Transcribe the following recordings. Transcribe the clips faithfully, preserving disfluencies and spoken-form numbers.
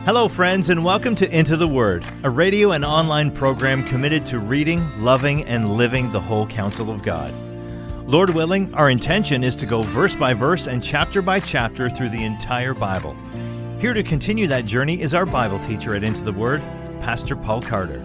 Hello, friends, and welcome to Into the Word, a radio and online program committed to reading, loving, and living the whole counsel of God. Lord willing, our intention is to go verse by verse and chapter by chapter through the entire Bible. Here to continue that journey is our Bible teacher at Into the Word, Pastor Paul Carter.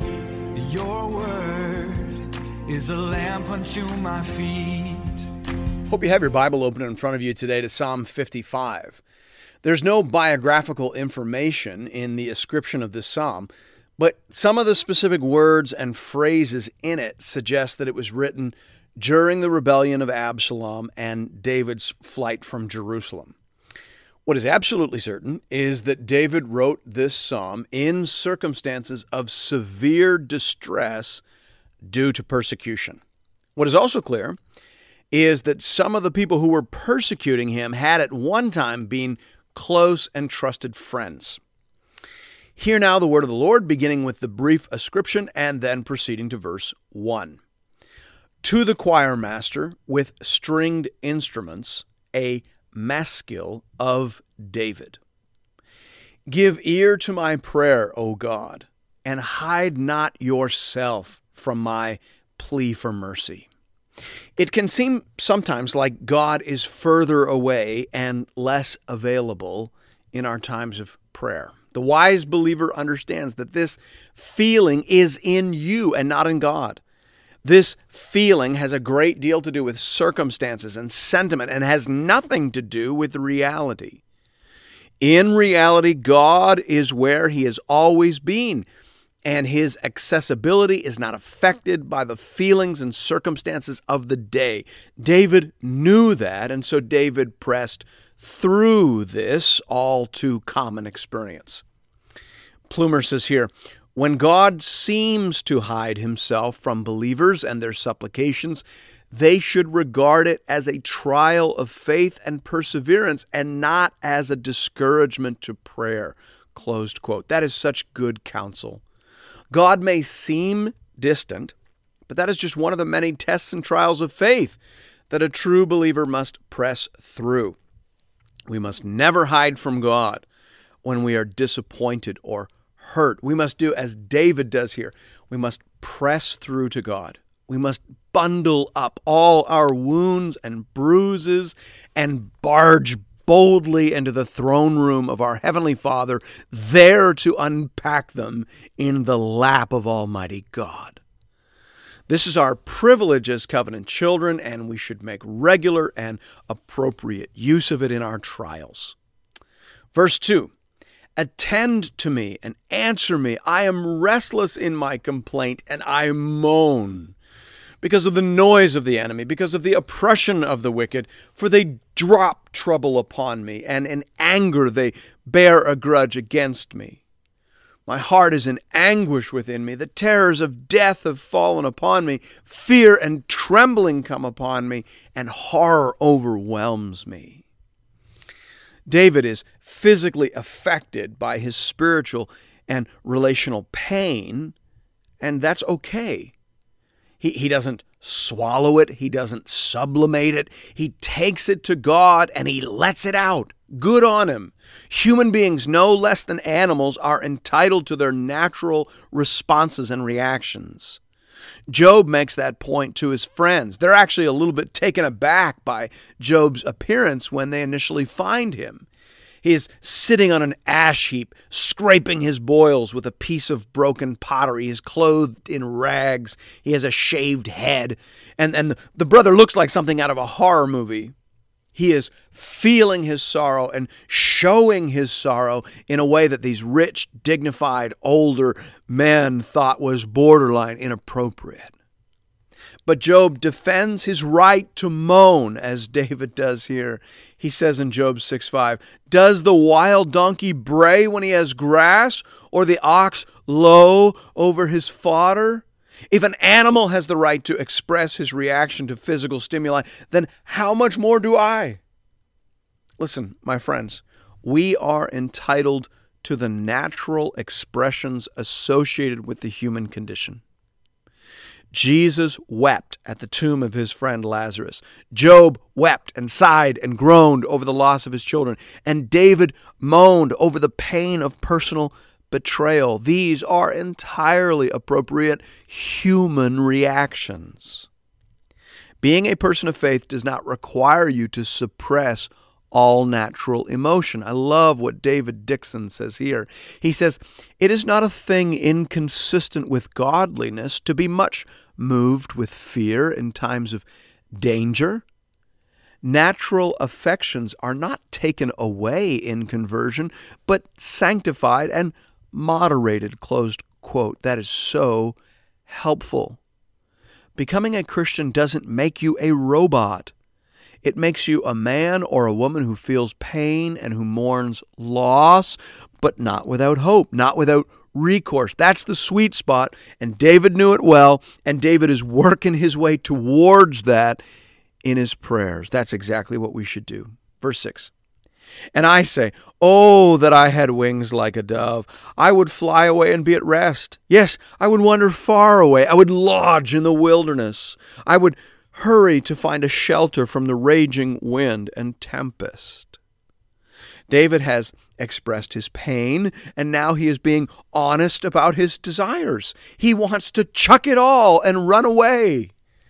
Your word is a lamp unto my feet. Hope you have your Bible open in front of you today to Psalm fifty-five. There's no biographical information in the ascription of this psalm, but some of the specific words and phrases in it suggest that it was written during the rebellion of Absalom and David's flight from Jerusalem. What is absolutely certain is that David wrote this psalm in circumstances of severe distress due to persecution. What is also clear is that some of the people who were persecuting him had at one time been close and trusted friends. Hear now the word of the Lord, beginning with the brief ascription and then proceeding to verse one. To the choir master with stringed instruments, a maskil of David. Give ear to my prayer, O God, and hide not yourself from my plea for mercy. It can seem sometimes like God is further away and less available in our times of prayer. The wise believer understands that this feeling is in you and not in God. This feeling has a great deal to do with circumstances and sentiment and has nothing to do with reality. In reality, God is where He has always been, and His accessibility is not affected by the feelings and circumstances of the day. David knew that, and so David pressed through this all too common experience. Plumer says here, when God seems to hide Himself from believers and their supplications, they should regard it as a trial of faith and perseverance and not as a discouragement to prayer. Closed quote. That is such good counsel. God may seem distant, but that is just one of the many tests and trials of faith that a true believer must press through. We must never hide from God when we are disappointed or hurt. We must do as David does here. We must press through to God. We must bundle up all our wounds and bruises and barge boldly into the throne room of our Heavenly Father, there to unpack them in the lap of Almighty God. This is our privilege as covenant children, and we should make regular and appropriate use of it in our trials. Verse two, attend to me and answer me. I am restless in my complaint, and I moan because of the noise of the enemy, because of the oppression of the wicked, for they drop trouble upon me, and in anger they bear a grudge against me. My heart is in anguish within me. The terrors of death have fallen upon me. Fear and trembling come upon me, and horror overwhelms me. David is physically affected by his spiritual and relational pain, and that's okay. He, he doesn't swallow it. He doesn't sublimate it. He takes it to God and he lets it out. Good on him. Human beings, no less than animals, are entitled to their natural responses and reactions. Job makes that point to his friends. They're actually a little bit taken aback by Job's appearance when they initially find him. He is sitting on an ash heap, scraping his boils with a piece of broken pottery. He is clothed in rags. He has a shaved head. And, and the brother looks like something out of a horror movie. He is feeling his sorrow and showing his sorrow in a way that these rich, dignified, older men thought was borderline inappropriate. But Job defends his right to moan, as David does here. He says in Job six five, does the wild donkey bray when he has grass, or the ox low over his fodder? If an animal has the right to express his reaction to physical stimuli, then how much more do I? Listen, my friends, we are entitled to the natural expressions associated with the human condition. Jesus wept at the tomb of his friend Lazarus. Job wept and sighed and groaned over the loss of his children. And David moaned over the pain of personal betrayal. These are entirely appropriate human reactions. Being a person of faith does not require you to suppress all natural emotion. I love what David Dixon says here. He says, "It is not a thing inconsistent with godliness to be much moved with fear in times of danger. Natural affections are not taken away in conversion, but sanctified and moderated," closed quote. That is so helpful. Becoming a Christian doesn't make you a robot. It makes you a man or a woman who feels pain and who mourns loss, but not without hope, not without recourse. That's the sweet spot, and David knew it well, and David is working his way towards that in his prayers. That's exactly what we should do. Verse six. "And I say, oh, that I had wings like a dove. I would fly away and be at rest. Yes, I would wander far away. I would lodge in the wilderness. I would hurry to find a shelter from the raging wind and tempest." David has expressed his pain, and now he is being honest about his desires. He wants to chuck it all and run away.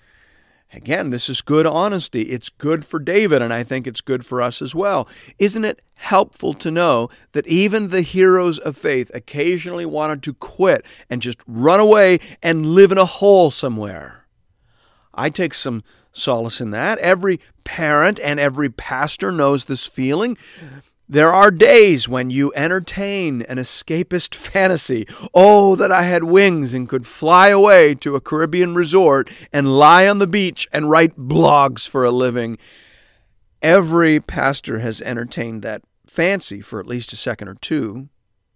Again, this is good honesty. It's good for David, and I think it's good for us as well. Isn't it helpful to know that even the heroes of faith occasionally wanted to quit and just run away and live in a hole somewhere? I take some solace in that. Every parent and every pastor knows this feeling. There are days when you entertain an escapist fantasy. Oh, that I had wings and could fly away to a Caribbean resort and lie on the beach and write blogs for a living. Every pastor has entertained that fancy for at least a second or two.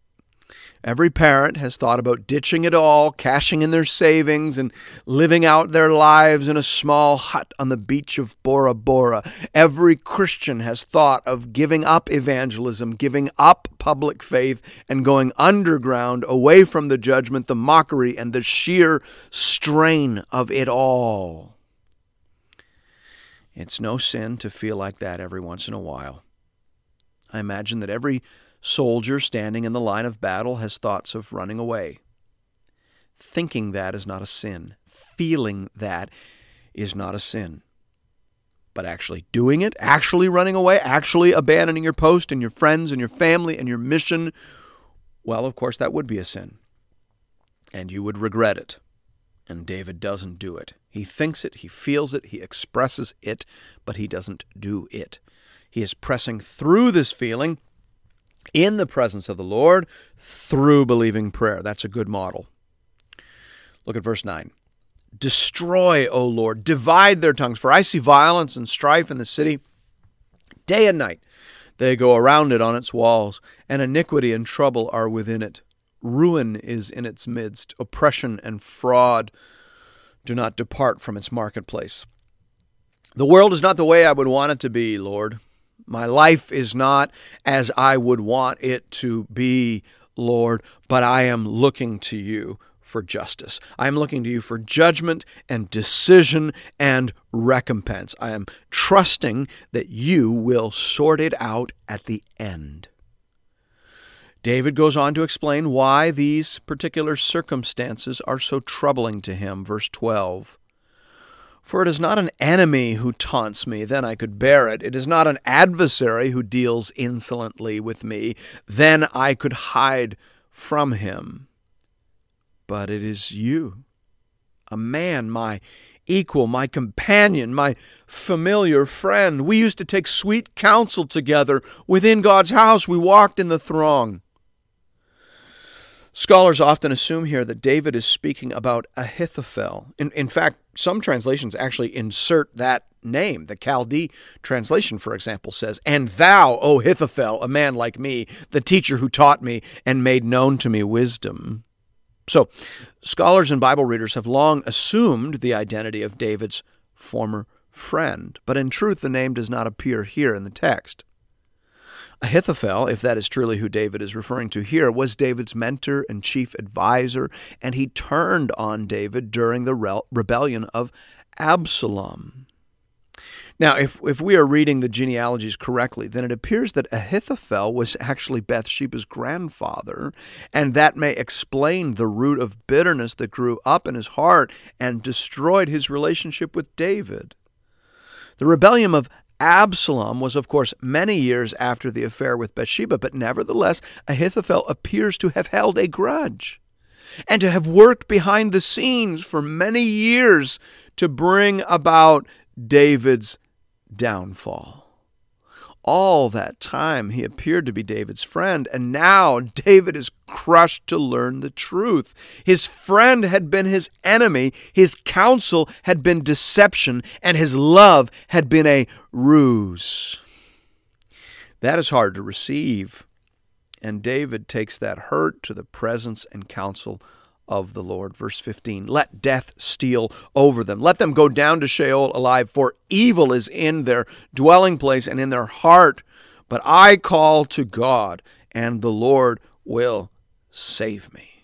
Every parent has thought about ditching it all, cashing in their savings, and living out their lives in a small hut on the beach of Bora Bora. Every Christian has thought of giving up evangelism, giving up public faith, and going underground, away from the judgment, the mockery, and the sheer strain of it all. It's no sin to feel like that every once in a while. I imagine that every soldier standing in the line of battle has thoughts of running away. Thinking that is not a sin. Feeling that is not a sin. But actually doing it, actually running away, actually abandoning your post and your friends and your family and your mission, well, of course, that would be a sin. And you would regret it. And David doesn't do it. He thinks it, he feels it, he expresses it, but he doesn't do it. He is pressing through this feeling in the presence of the Lord through believing prayer. That's a good model. Look at verse nine. "Destroy, O Lord, divide their tongues, for I see violence and strife in the city. Day and night they go around it on its walls, and iniquity and trouble are within it. Ruin is in its midst. Oppression and fraud do not depart from its marketplace. The world is not the way I would want it to be, Lord. My life is not as I would want it to be, Lord, but I am looking to you for justice. I am looking to you for judgment and decision and recompense. I am trusting that you will sort it out at the end." David goes on to explain why these particular circumstances are so troubling to him. Verse twelve. "For it is not an enemy who taunts me, then I could bear it. It is not an adversary who deals insolently with me, then I could hide from him. But it is you, a man, my equal, my companion, my familiar friend. We used to take sweet counsel together. Within God's house we walked in the throng." Scholars often assume here that David is speaking about Ahithophel. In, in fact, some translations actually insert that name. The Chaldee translation, for example, says, "And thou, O Ahithophel, a man like me, the teacher who taught me and made known to me wisdom." So, scholars and Bible readers have long assumed the identity of David's former friend, but in truth, the name does not appear here in the text. Ahithophel, if that is truly who David is referring to here, was David's mentor and chief advisor, and he turned on David during the re- rebellion of Absalom. Now, if, if we are reading the genealogies correctly, then it appears that Ahithophel was actually Bathsheba's grandfather, and that may explain the root of bitterness that grew up in his heart and destroyed his relationship with David. The rebellion of Absalom was, of course, many years after the affair with Bathsheba, but nevertheless, Ahithophel appears to have held a grudge and to have worked behind the scenes for many years to bring about David's downfall. All that time, he appeared to be David's friend, and now David is crushed to learn the truth. His friend had been his enemy, his counsel had been deception, and his love had been a ruse. That is hard to receive, and David takes that hurt to the presence and counsel of the Lord. Verse fifteen, let death steal over them. Let them go down to Sheol alive, for evil is in their dwelling place and in their heart. But I call to God, and the Lord will save me.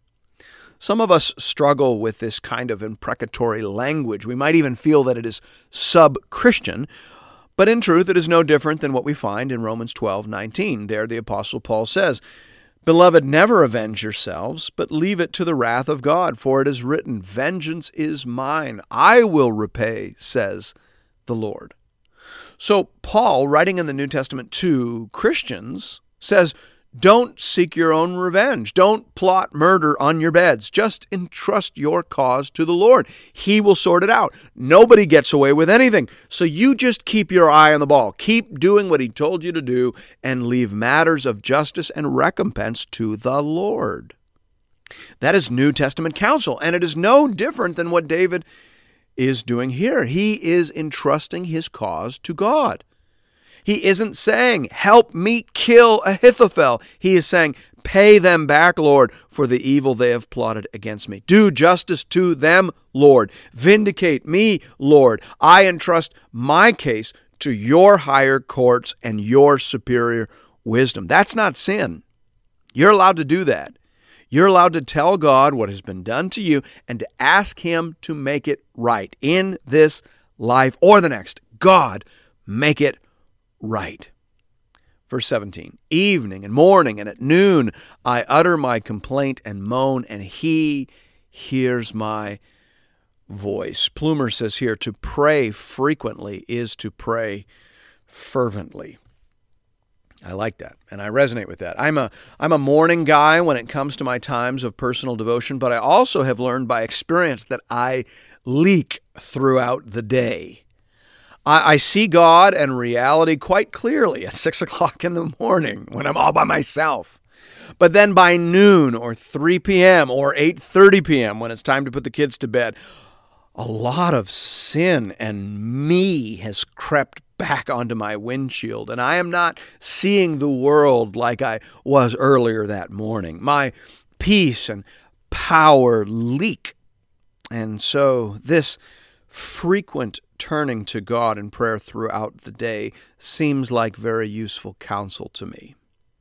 Some of us struggle with this kind of imprecatory language. We might even feel that it is sub-Christian, but in truth it is no different than what we find in Romans twelve nineteen. There the Apostle Paul says, Beloved, never avenge yourselves, but leave it to the wrath of God, for it is written, Vengeance is mine, I will repay, says the Lord. So Paul, writing in the New Testament to Christians, says, don't seek your own revenge. Don't plot murder on your beds. Just entrust your cause to the Lord. He will sort it out. Nobody gets away with anything. So you just keep your eye on the ball. Keep doing what he told you to do and leave matters of justice and recompense to the Lord. That is New Testament counsel, and it is no different than what David is doing here. He is entrusting his cause to God. He isn't saying, help me kill Ahithophel. He is saying, pay them back, Lord, for the evil they have plotted against me. Do justice to them, Lord. Vindicate me, Lord. I entrust my case to your higher courts and your superior wisdom. That's not sin. You're allowed to do that. You're allowed to tell God what has been done to you and to ask him to make it right in this life or the next. God, make it right. Verse seventeen, evening and morning and at noon I utter my complaint and moan, and he hears my voice. Plumer says here, to pray frequently is to pray fervently. I like that, and I resonate with that. I'm a I'm a morning guy when it comes to my times of personal devotion, but I also have learned by experience that I leak throughout the day. I, I see God and reality quite clearly at six o'clock in the morning when I'm all by myself. But then by noon or three p.m. or eight thirty p.m. when it's time to put the kids to bed, a lot of sin and me has crept back onto my windshield, and I am not seeing the world like I was earlier that morning. My peace and power leak. And so this frequent turning to God in prayer throughout the day seems like very useful counsel to me.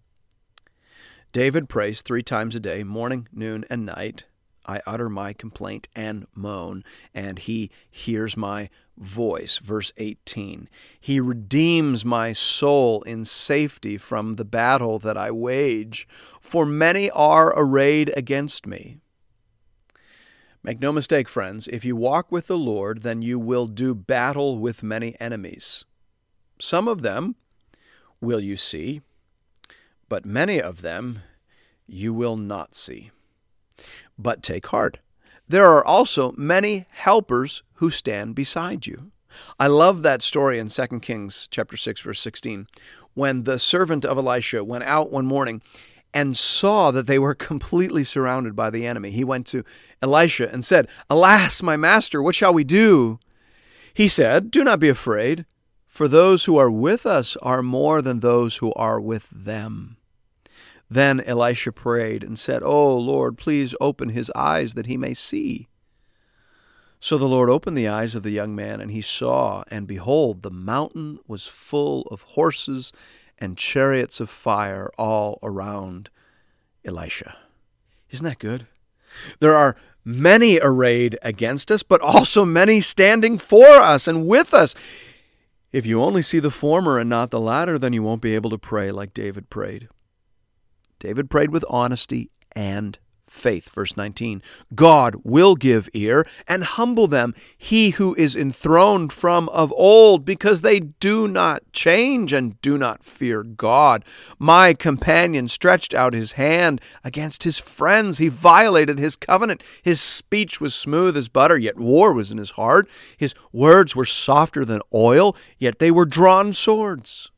David prays three times a day, morning, noon, and night. I utter my complaint and moan, and he hears my voice. Verse eighteen, he redeems my soul in safety from the battle that I wage, for many are arrayed against me. Make no mistake, friends, if you walk with the Lord, then you will do battle with many enemies. Some of them will you see, but many of them you will not see. But take heart. There are also many helpers who stand beside you. I love that story in Second Kings chapter six, verse sixteen, when the servant of Elisha went out one morning and saw that they were completely surrounded by the enemy. He went to Elisha and said, Alas, my master, what shall we do? He said, Do not be afraid, for those who are with us are more than those who are with them. Then Elisha prayed and said, Oh, Lord, please open his eyes that he may see. So the Lord opened the eyes of the young man, and he saw, and behold, the mountain was full of horses and chariots of fire all around Elisha. Isn't that good? There are many arrayed against us, but also many standing for us and with us. If you only see the former and not the latter, then you won't be able to pray like David prayed. David prayed with honesty and faith. Verse nineteen, God will give ear and humble them, he who is enthroned from of old, because they do not change and do not fear God. My companion stretched out his hand against his friends. He violated his covenant. His speech was smooth as butter, yet war was in his heart. His words were softer than oil, yet they were drawn swords.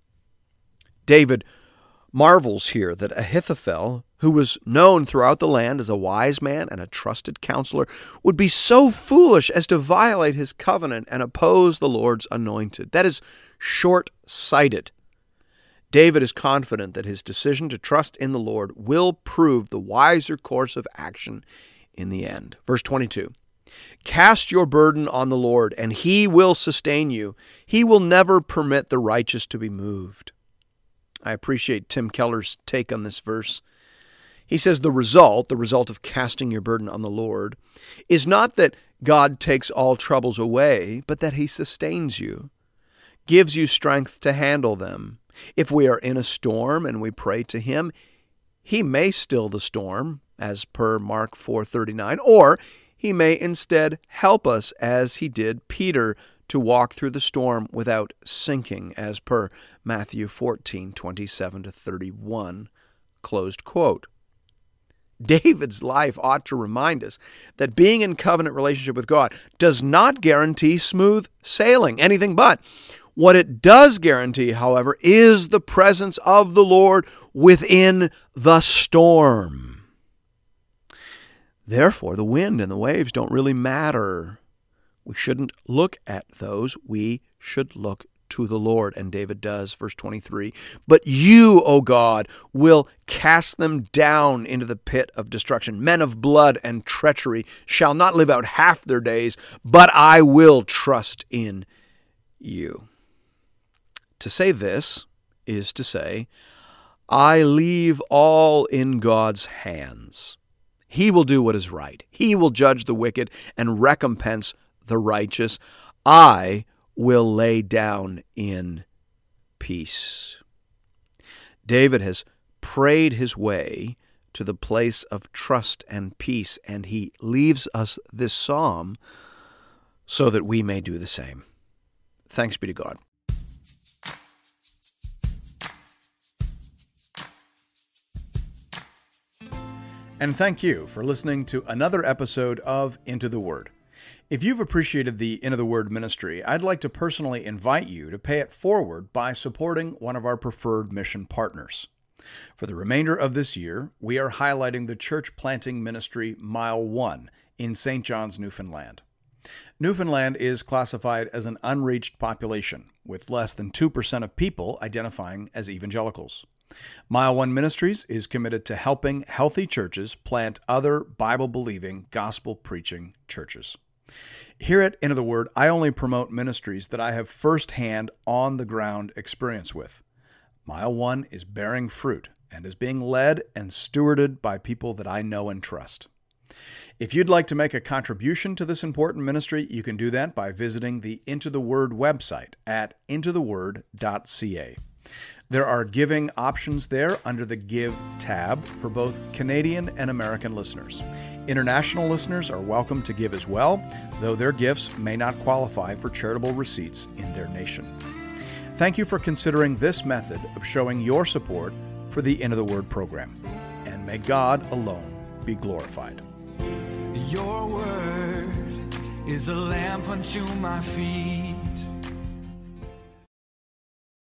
David marvels here that Ahithophel, who was known throughout the land as a wise man and a trusted counselor, would be so foolish as to violate his covenant and oppose the Lord's anointed. That is short-sighted. David is confident that his decision to trust in the Lord will prove the wiser course of action in the end. Verse twenty-two, cast your burden on the Lord, and he will sustain you. He will never permit the righteous to be moved. I appreciate Tim Keller's take on this verse. He says the result, the result of casting your burden on the Lord, is not that God takes all troubles away, but that he sustains you, gives you strength to handle them. If we are in a storm and we pray to him, he may still the storm, as per Mark four thirty-nine, or he may instead help us, as he did Peter, to walk through the storm without sinking, as per Matthew fourteen twenty-seven to thirty-one, closed quote. David's life ought to remind us that being in covenant relationship with God does not guarantee smooth sailing, anything but. What it does guarantee, however, is the presence of the Lord within the storm. Therefore, the wind and the waves don't really matter. We shouldn't look at those. We should look to the Lord. And David does, verse twenty-three. But you, O God, will cast them down into the pit of destruction. Men of blood and treachery shall not live out half their days, but I will trust in you. To say this is to say, I leave all in God's hands. He will do what is right. He will judge the wicked and recompense the righteous. I will lay down in peace. David has prayed his way to the place of trust and peace, and he leaves us this psalm so that we may do the same. Thanks be to God. And thank you for listening to another episode of Into the Word. If you've appreciated the Into the Word ministry, I'd like to personally invite you to pay it forward by supporting one of our preferred mission partners. For the remainder of this year, we are highlighting the church planting ministry Mile One in Saint John's, Newfoundland. Newfoundland is classified as an unreached population, with less than two percent of people identifying as evangelicals. Mile One Ministries is committed to helping healthy churches plant other Bible-believing, gospel-preaching churches. Here at Into the Word, I only promote ministries that I have firsthand, on-the-ground experience with. Mile One is bearing fruit and is being led and stewarded by people that I know and trust. If you'd like to make a contribution to this important ministry, you can do that by visiting the Into the Word website at into the word dot c a. There are giving options there under the Give tab for both Canadian and American listeners. International listeners are welcome to give as well, though their gifts may not qualify for charitable receipts in their nation. Thank you for considering this method of showing your support for the Into the Word program. And may God alone be glorified. Your word is a lamp unto my feet